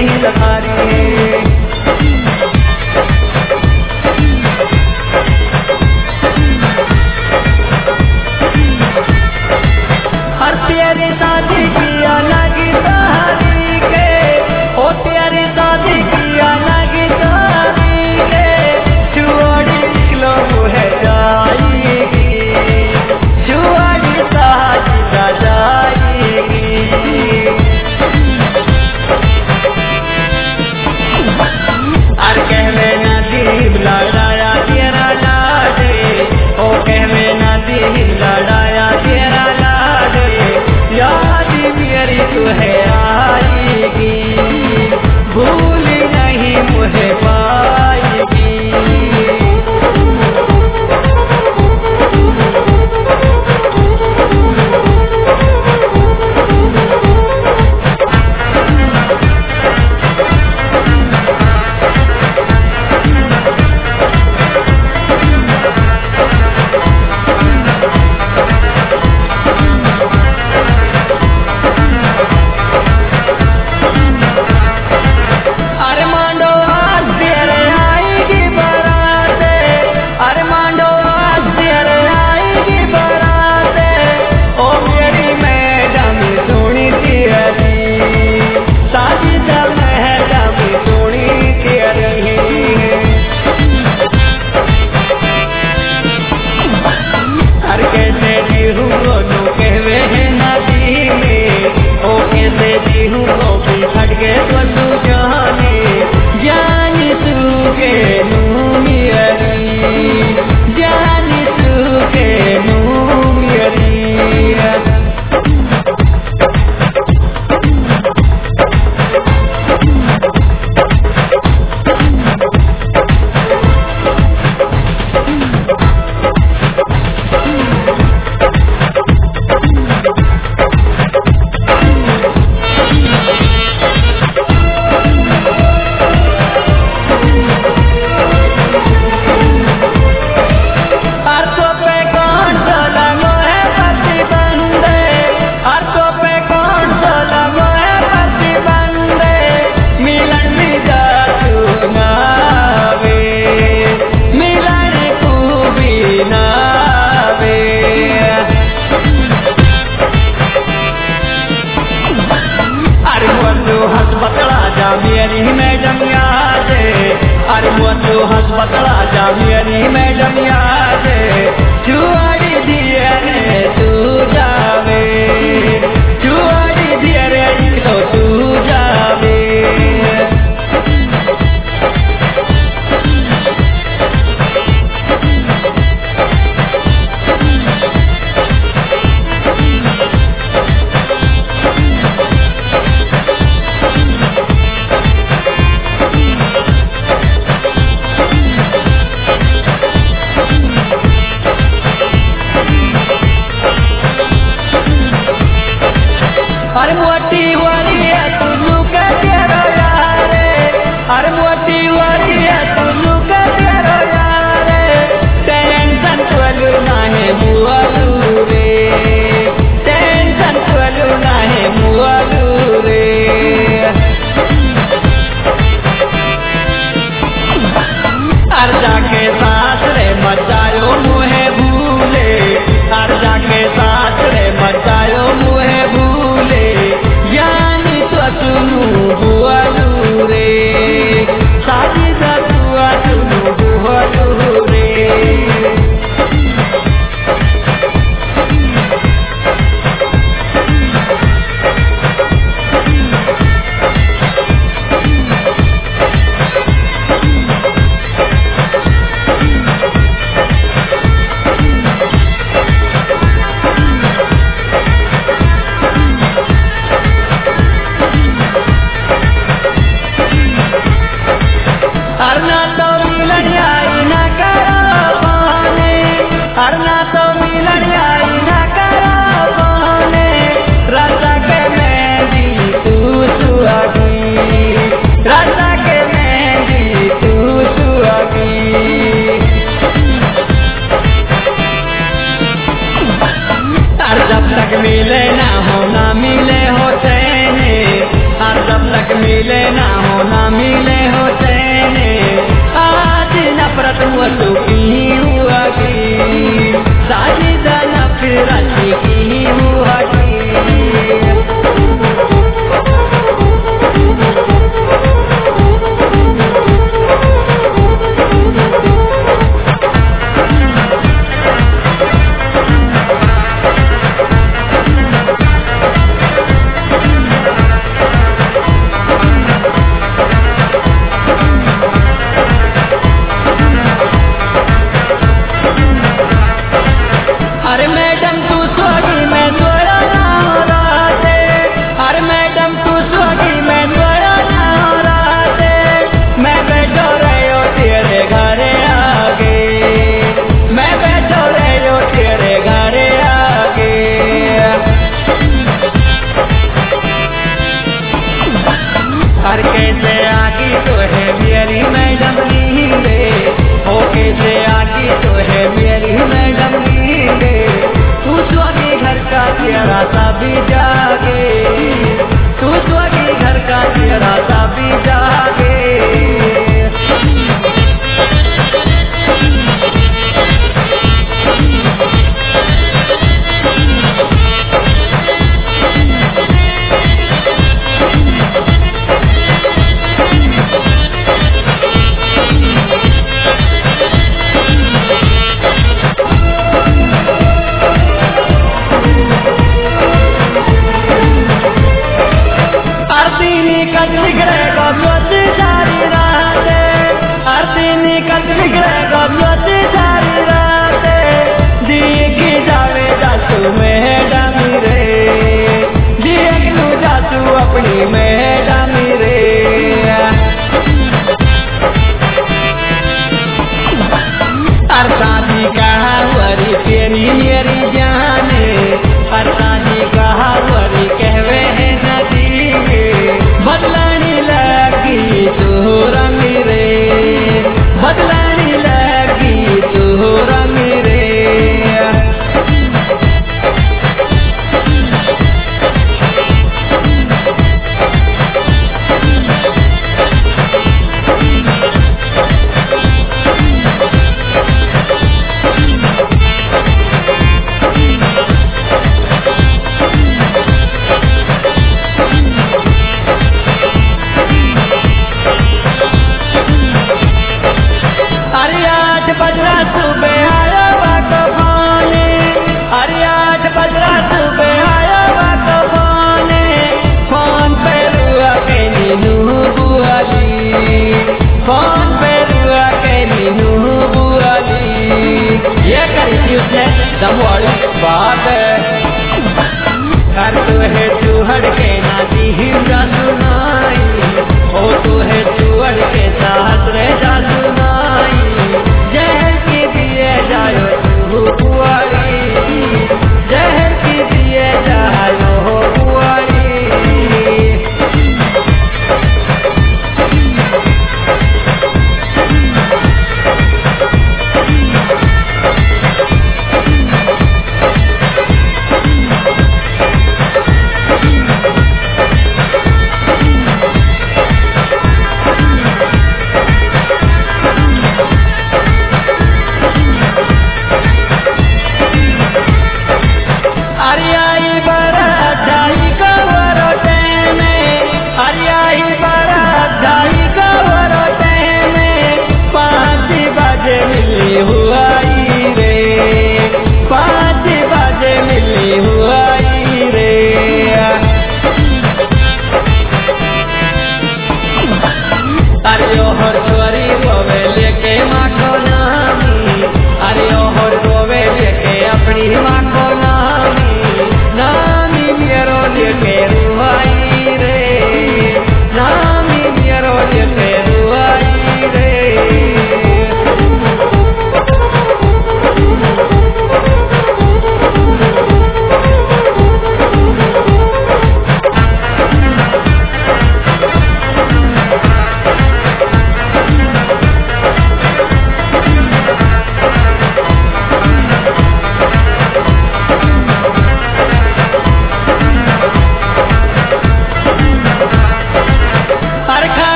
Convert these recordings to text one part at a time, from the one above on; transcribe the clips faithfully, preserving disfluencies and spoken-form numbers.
नहीं लहारी हर तेरी शादी किया लगी तारी के ओ तेरी शादी किया लगी तारी के चुआड़ी निकलो है जाएगी चुआड़ी शादी का जाएगी और कहवे नदीब लड़ाया तेरा लाडे ओ कहवे नदीब लड़ाया तेरा लाडे याद मेरी तुहे आएगी भूल नहीं मुझे पाएगी मेरी मैडम याद अरे वो तो हंस बतला जा मेरी मैडम याद चुआड़ी दिए रे तू जावे चुआड़ी दिए रे तो तू जावे अरे मोटी वाली है तुलू का तेरा यार अरे मोटी वाली है तुलू का तेरा यार टेंशन वालू ना है मुआलू रे टेंशन वालू ना है मुआलू रे अर जाके साथ रे मचायो मुहे भूले अर जाके साथ रे मचायो मुहे भूले यानी तो सुनू बुआलू रे शादी का तुआ सुनू बुआलू रे अपनी मैडम रे। अरसानी कहा वरी तेरी मेरी जाने, अरसानी कहा वरी कहवे है नदी में, बदलानी लगी तू रंग रे, बदलानी लगी तू रंग रे। बजरा सुबह आया बागबाने, अरे आठ बजरा सुबह आया बागबाने, फोन पे रुआ के नीनू बुआली, फोन पे रुआ के नीनू बुआली। ये करी थी उसने दमवाड़ी बात कर तू है चूहड़ के नाती हिंदा सुनाई, ओ तू है चूहड़ के साथ रे जा सुनाई, जहर की दिए जायो तू बुआरी, जहर की दिए जायो बुआरी।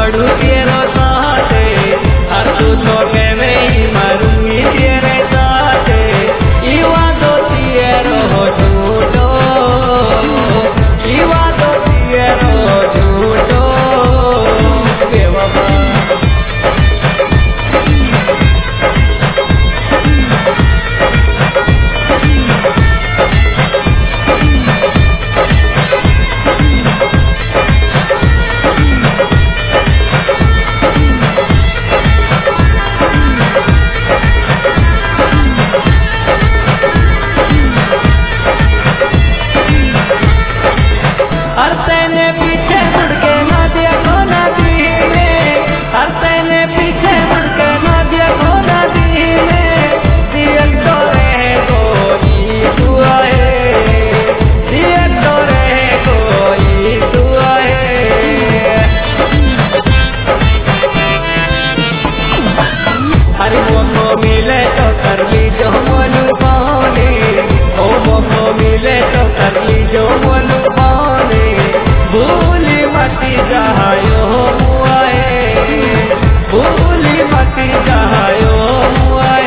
पढ़ू तेरो साथे हर तू छोटे में ही मरूंगी तेरे साथे ईवा तो तेरो झूठो ईवा तो तेरो झूठो बेवफा हर तेने पीछे मुड़ के ना देखो नदी में हर तेने पीछे मुड़ के ना देखो नदी में दिल तो रहे कोई दुआ है दिल तो रहे कोई दुआ है हर वो मिले तो कर ली जो मनु पाने ओ वो मिले तो कर ली जो मनु पाने भूली मती जायो मुआए भूली मती जायो मुआए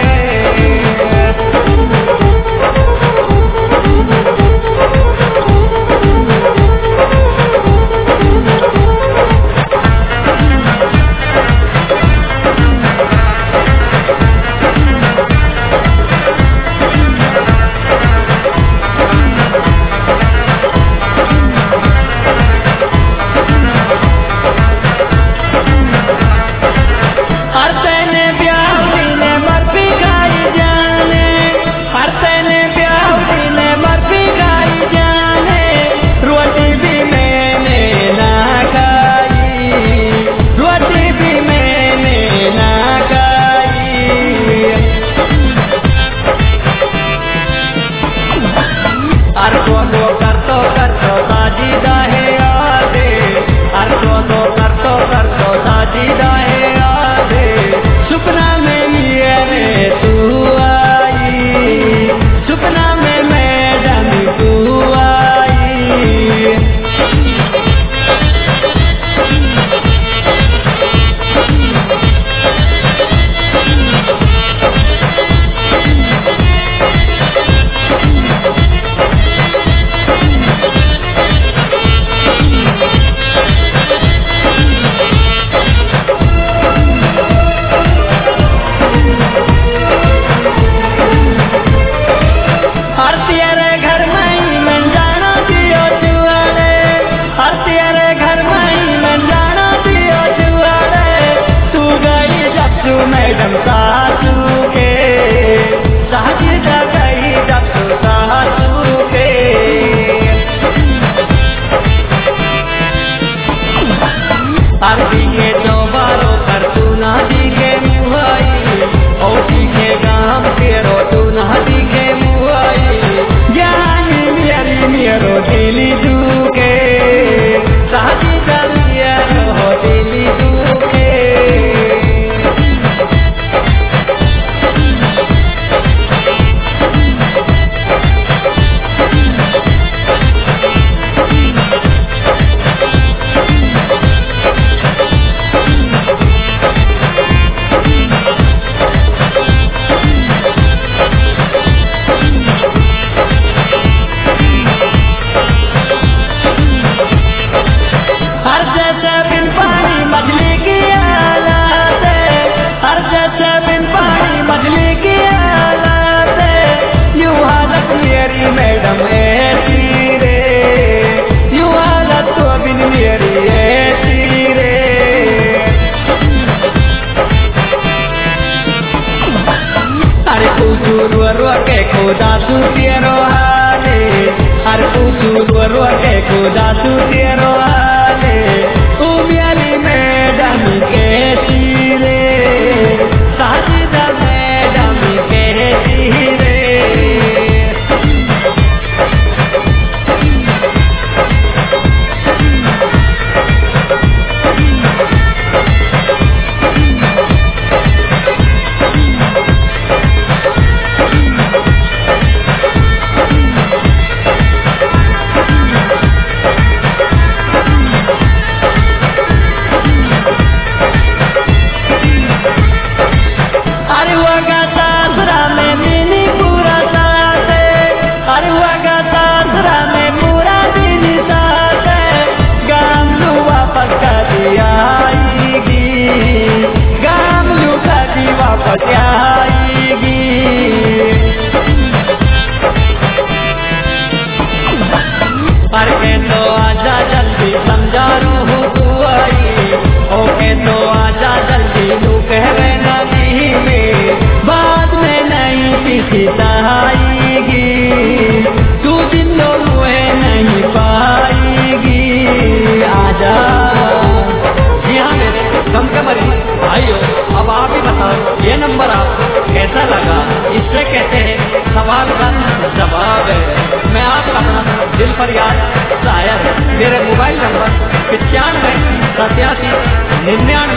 निन्यानवे